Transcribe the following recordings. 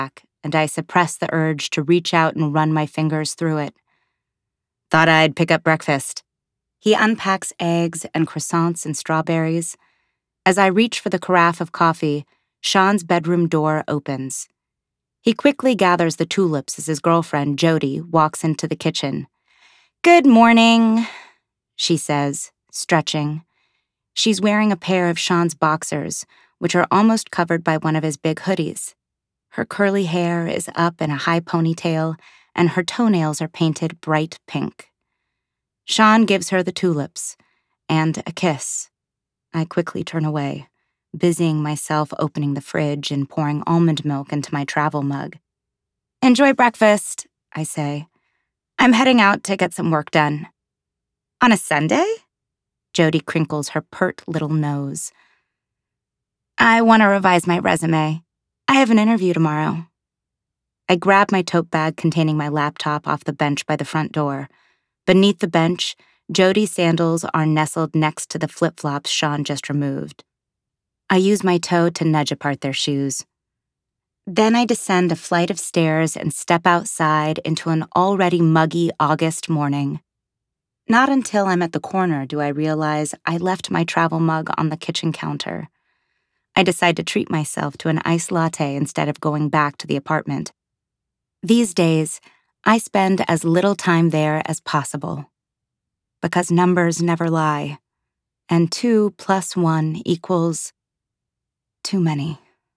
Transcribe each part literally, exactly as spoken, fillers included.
and I suppress the urge to reach out and run my fingers through it. Thought I'd pick up breakfast. He unpacks eggs and croissants and strawberries. As I reach for the carafe of coffee, Sean's bedroom door opens. He quickly gathers the tulips as his girlfriend, Jody, walks into the kitchen. "Good morning," she says, stretching. She's wearing a pair of Sean's boxers, which are almost covered by one of his big hoodies. Her curly hair is up in a high ponytail, and her toenails are painted bright pink. Sean gives her the tulips and a kiss. I quickly turn away, busying myself opening the fridge and pouring almond milk into my travel mug. "Enjoy breakfast," I say. "I'm heading out to get some work done." "On a Sunday?" Jody crinkles her pert little nose. "I want to revise my resume. I have an interview tomorrow." I grab my tote bag containing my laptop off the bench by the front door. Beneath the bench, Jody's sandals are nestled next to the flip-flops Sean just removed. I use my toe to nudge apart their shoes. Then I descend a flight of stairs and step outside into an already muggy August morning. Not until I'm at the corner do I realize I left my travel mug on the kitchen counter. I decide to treat myself to an iced latte instead of going back to the apartment. These days, I spend as little time there as possible. Because numbers never lie, and two plus one equals too many.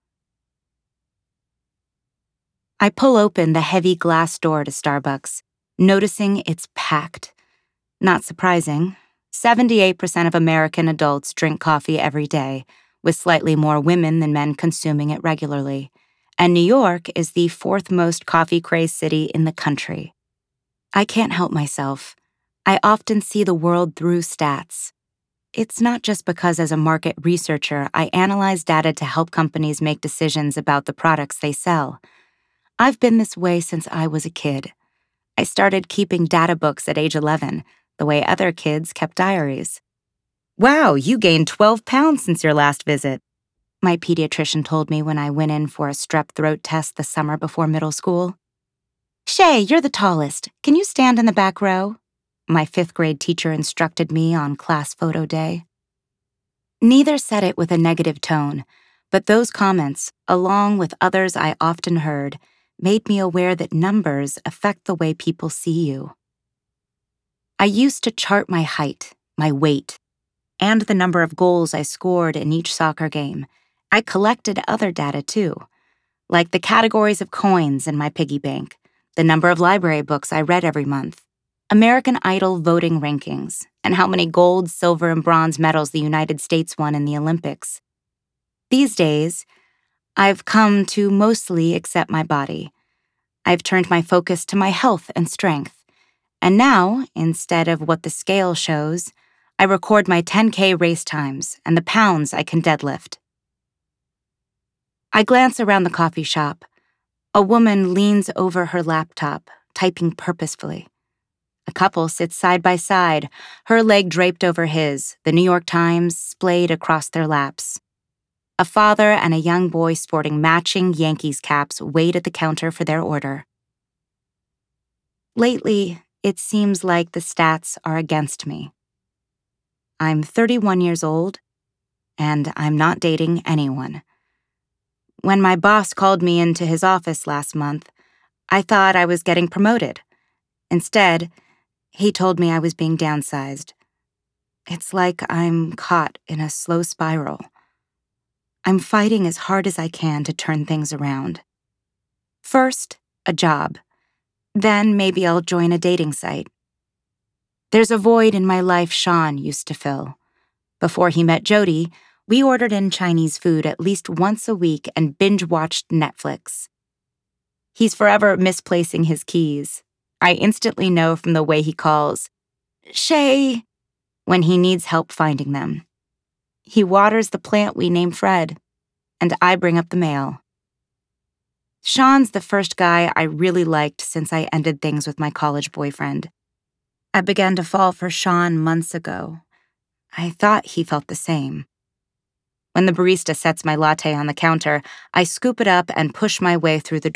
I pull open the heavy glass door to Starbucks, noticing it's packed. Not surprising, seventy-eight percent of American adults drink coffee every day, with slightly more women than men consuming it regularly. And New York is the fourth most coffee-crazed city in the country. I can't help myself. I often see the world through stats. It's not just because as a market researcher, I analyze data to help companies make decisions about the products they sell. I've been this way since I was a kid. I started keeping data books at age eleven, the way other kids kept diaries. "Wow, you gained twelve pounds since your last visit," my pediatrician told me when I went in for a strep throat test the summer before middle school. "Shay, you're the tallest. Can you stand in the back row?" my fifth grade teacher instructed me on class photo day. Neither said it with a negative tone, but those comments, along with others I often heard, made me aware that numbers affect the way people see you. I used to chart my height, my weight, and the number of goals I scored in each soccer game. I collected other data too, like the categories of coins in my piggy bank, the number of library books I read every month, American Idol voting rankings, and how many gold, silver, and bronze medals the United States won in the Olympics. These days, I've come to mostly accept my body. I've turned my focus to my health and strength. And now, instead of what the scale shows, I record my ten K race times and the pounds I can deadlift. I glance around the coffee shop. A woman leans over her laptop, typing purposefully. A couple sits side by side, her leg draped over his, the New York Times splayed across their laps. A father and a young boy sporting matching Yankees caps wait at the counter for their order. Lately, it seems like the stats are against me. I'm thirty-one years old, and I'm not dating anyone. When my boss called me into his office last month, I thought I was getting promoted. Instead, he told me I was being downsized. It's like I'm caught in a slow spiral. I'm fighting as hard as I can to turn things around. First, a job. Then maybe I'll join a dating site. There's a void in my life Sean used to fill. Before he met Jody, we ordered in Chinese food at least once a week and binge-watched Netflix. He's forever misplacing his keys. I instantly know from the way he calls, "Shay," when he needs help finding them. He waters the plant we name Fred, and I bring up the mail. Sean's the first guy I really liked since I ended things with my college boyfriend. I began to fall for Sean months ago. I thought he felt the same. When the barista sets my latte on the counter, I scoop it up and push my way through the